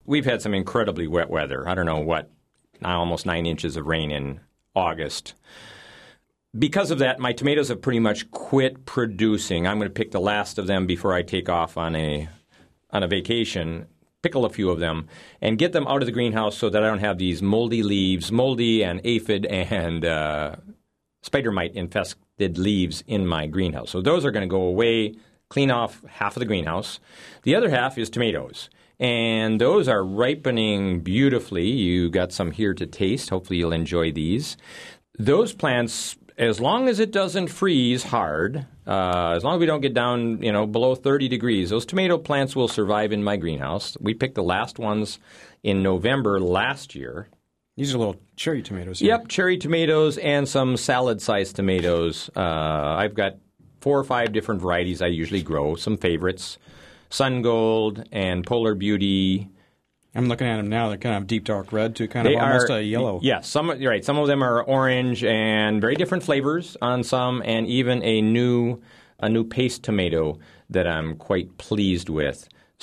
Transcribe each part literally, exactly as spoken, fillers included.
we've had some incredibly wet weather. I don't know what, almost nine inches of rain in August. Because of that, my tomatoes have pretty much quit producing. I'm going to pick the last of them before I take off on a on a vacation, pickle a few of them, and get them out of the greenhouse so that I don't have these moldy leaves, moldy and aphid and uh, spider mite infested leaves in my greenhouse. So those are going to go away, clean off half of the greenhouse. The other half is tomatoes. And those are ripening beautifully. You got some here to taste. Hopefully you'll enjoy these. Those plants, as long as it doesn't freeze hard, uh, as long as we don't get down, you know, below thirty degrees, those tomato plants will survive in my greenhouse. We picked the last ones in November last year. These are little cherry tomatoes. Here. Yep, cherry tomatoes and some salad-sized tomatoes. Uh, I've got four or five different varieties I usually grow, some favorites. Sun Gold and Polar Beauty. I'm looking at them now. They're kind of deep dark red to kind they of almost are, a yellow. Yes, some you're right. Some of them are orange and very different flavors on some, and even a new a new paste tomato that I'm quite pleased with.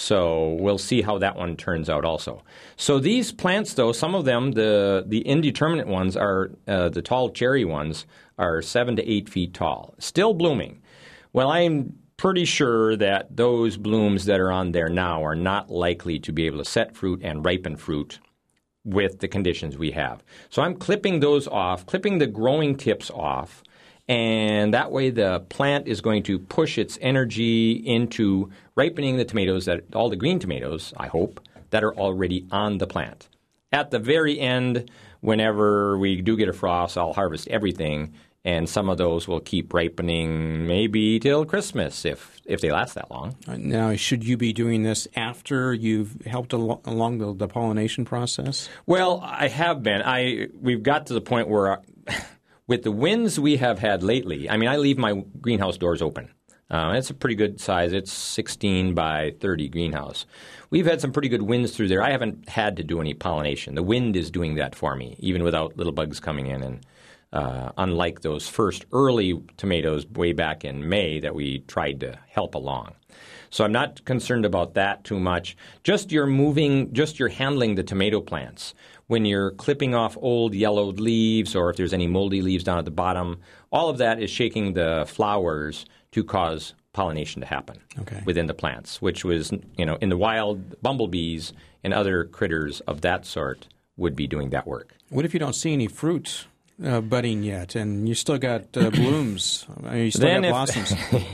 So we'll see how that one turns out also. So these plants, though, some of them, the the indeterminate ones are uh, the tall cherry ones are seven to eight feet tall, still blooming. Well, I'm pretty sure that those blooms that are on there now are not likely to be able to set fruit and ripen fruit with the conditions we have. So I'm clipping those off, clipping the growing tips off, and that way the plant is going to push its energy into ripening the tomatoes, that all the green tomatoes, I hope, that are already on the plant. At the very end, whenever we do get a frost, I'll harvest everything. And some of those will keep ripening maybe till Christmas if if they last that long. Now, should you be doing this after you've helped al- along the, the pollination process? Well, I have been. I We've got to the point where with the winds we have had lately, I mean, I leave my greenhouse doors open. Uh, it's a pretty good size. It's sixteen by thirty greenhouse. We've had some pretty good winds through there. I haven't had to do any pollination. The wind is doing that for me, even without little bugs coming in and Uh, unlike those first early tomatoes way back in May that we tried to help along. So I'm not concerned about that too much. Just you're moving, just you're handling the tomato plants. When you're clipping off old yellowed leaves or if there's any moldy leaves down at the bottom, all of that is shaking the flowers to cause pollination to happen okay. within the plants, which was, you know, in the wild, bumblebees and other critters of that sort would be doing that work. What if you don't see any fruit Uh, budding yet, and you still got uh, blooms. I mean, you still then got if, blossoms.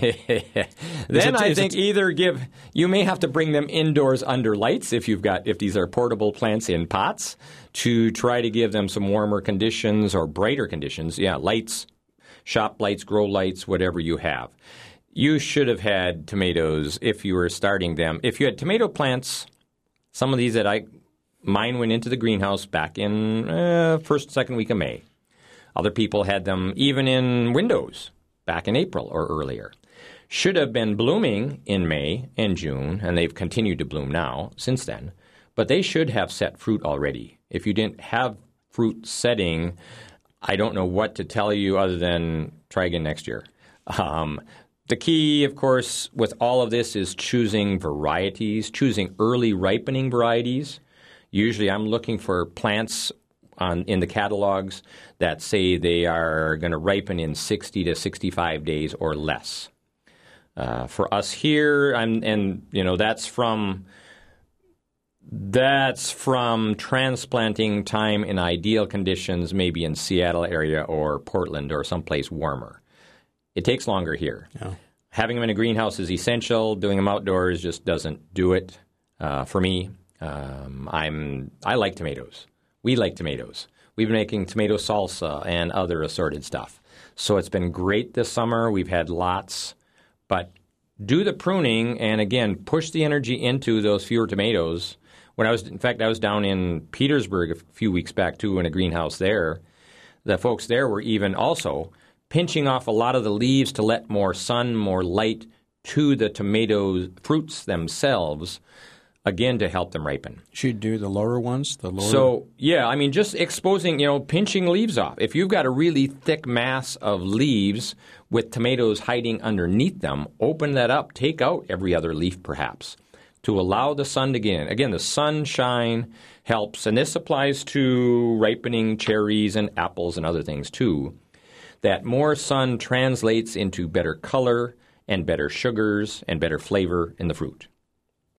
then it, I think it, either give you may have to bring them indoors under lights if you've got if these are portable plants in pots to try to give them some warmer conditions or brighter conditions. Yeah, lights, shop lights, grow lights, whatever you have. You should have had tomatoes if you were starting them. If you had tomato plants, some of these that I mine went into the greenhouse back in uh, first second week of May. Other people had them even in windows back in April or earlier. Should have been blooming in May and June, and they've continued to bloom now since then. But they should have set fruit already. If you didn't have fruit setting, I don't know what to tell you other than try again next year. Um, the key, of course, with all of this is choosing varieties, choosing early ripening varieties. Usually I'm looking for plants On, in the catalogs that say they are going to ripen in sixty to sixty-five days or less. Uh, for us here, I'm, and you know that's from that's from transplanting time in ideal conditions, maybe in Seattle area or Portland or someplace warmer. It takes longer here. Yeah. Having them in a greenhouse is essential. Doing them outdoors just doesn't do it uh, for me. Um, I'm I like tomatoes. We like tomatoes. We've been making tomato salsa and other assorted stuff. So it's been great this summer. We've had lots. But do the pruning and, again, push the energy into those fewer tomatoes. When I was, in fact, I was down in Petersburg a few weeks back, too, in a greenhouse there. The folks there were even also pinching off a lot of the leaves to let more sun, more light to the tomato fruits themselves, again, to help them ripen. Should you do the lower ones? The lower. So, yeah, I mean, just exposing, you know, pinching leaves off. If you've got a really thick mass of leaves with tomatoes hiding underneath them, open that up. Take out every other leaf, perhaps. to allow the sun to get in. Again, the sunshine helps, and this applies to ripening cherries and apples and other things too, that more sun translates into better color and better sugars and better flavor in the fruit.